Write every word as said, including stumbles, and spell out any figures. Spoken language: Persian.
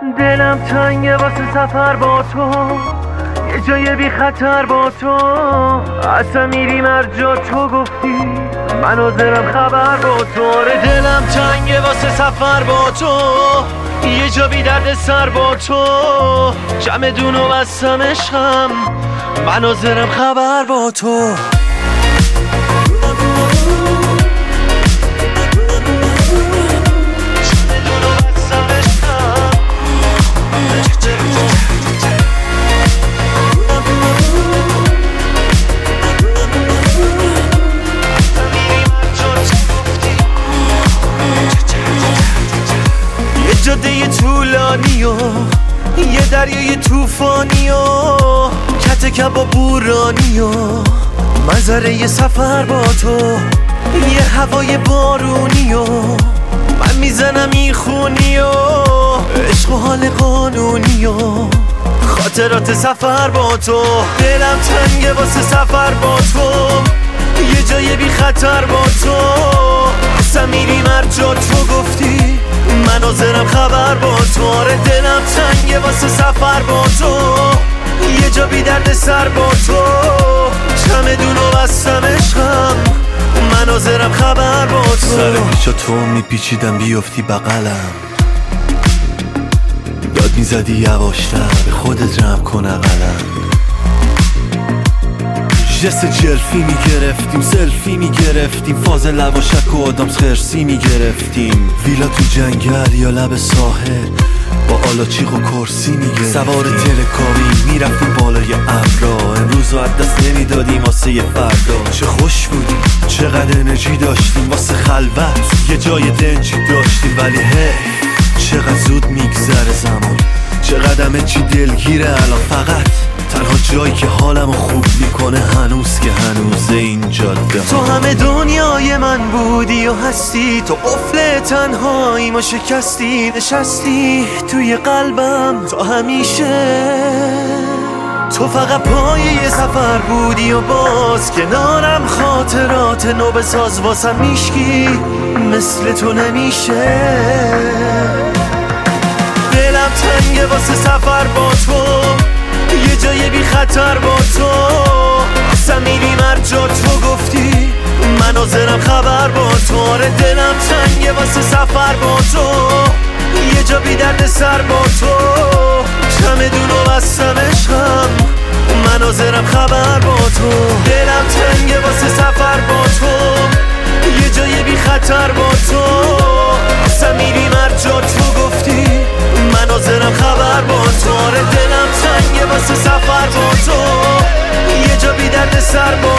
دلم تنگه واسه سفر با تو، یه جای بی خطر با تو. اصلا میریم هر جا تو گفتی، من حاضرم خبر با تو. دلم تنگه واسه سفر با تو، یه جا بی درد سر با تو. جمع دون و بستم عشقم، من حاضرم خبر با تو. جاده طولانی و یه دریای توفانی و کت کباب بورانی و منظره یه سفر با تو. یه هوای بارونی و من میزنم میخونی و عشق و حال قانونی و خاطرات سفر با تو. دلم تنگه واسه سفر با تو، یه جای بی خطر با تو. اصلا میریم هر جا تو گفتی، من حاضرم خبر با تو. آره دلم تنگه واسه سفر با تو، یه جا بی درد سر با تو. چمدون و بستم عشقم، من حاضرم خبر با تو. سر پیچا تو میپیچیدم بیفتی بغلم، داد میزدی یواشتر به خودت رم کن اقلم. جست جلفی میگرفتیم، سلفی میگرفتیم، فاز لواشک و آدامس خرسی میگرفتیم. ویلا تو جنگل یا لب ساحل با آلاچیق و کرسی میگرفتیم. سوار تلکابی میرفتیم بالای ابرا، امروز رو دست نمیدادیم واسه یه فردا. چه خوش بودیم، چقدر انرژی داشتیم واسه خلوت، یه جای دنجی داشتیم. ولی هی چقدر زود میگذره زمان، چقدر همه چی دلگیره الان. فقط تنها جایی که حالمو خوب میکنه هنوز که هنوز این جاده ها. تو همه دنیای من بودی و هستی، تو قفل تنهایی ما شکستی. نشستی توی قلبم تا همیشه، تو فقط پایه یه سفر بودی و باز کنارم خاطرات نو بساز. واسم میشکی مثل تو نمیشه. دلم تنگه واسه سفر با تو، یه جای بی خطر با تو. اصلا میریم هر جا تو گفتی، من حاضرم خبر با تو. آره دلم تنگه واسه سفر با تو، یه جا بی درد سر با تو. چمدون و بستم عشقم، من حاضرم خبر با تو. دلم تنگه واسه سفر با تو، یه جای بی خطر با تو. اصلا میریم هر جا تو گفتی، من حاضرم خبر با تو. آره دلم تنگه واسه سفر با تو، یه جا بی درد سر با